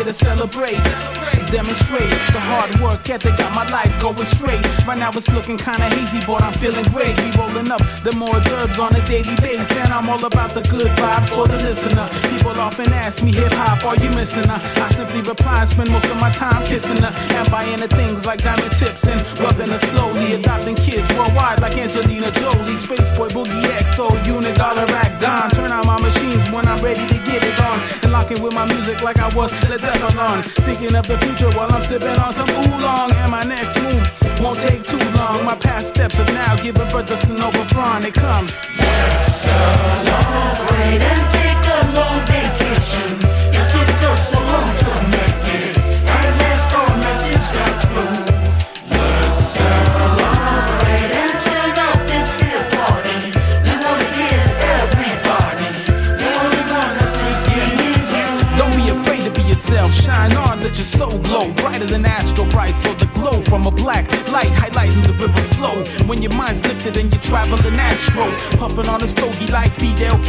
to celebrate. Demonstrate the hard work ethic, got my life going straight. Right now it's looking kinda hazy, but I'm feeling great. We rolling up the more dubs on a daily basis, and I'm all about the good vibes for the listener. People often ask me, hip hop, are you missing her? I simply reply, spend most of my time kissing her and buying her things like diamond tips and rubbing her slowly. Adopting kids worldwide like Angelina Jolie, Spaceboy, Boogie X, Soul Unit, Dollar Rack, Don. Turn on my machines when I'm ready to get it on, and lock in with my music like I was Led Zeppelin. Thinking of the future while I'm sipping on some oolong, and my next move won't take too long. My past steps have now given birth to Sonoma Fron. It comes. Let's celebrate and take a long vacation. It took us so long to make it, at last our message got through. Let's celebrate and turn up this here party. We wanna hear everybody. The only one that's listening is you. Don't be afraid to be yourself. Shine on, let your soul glow brighter than Astro Bright. So the glow from a black light highlighting the river flow. When your mind's lifted and you're traveling astro, puffing on a stogie like Fidel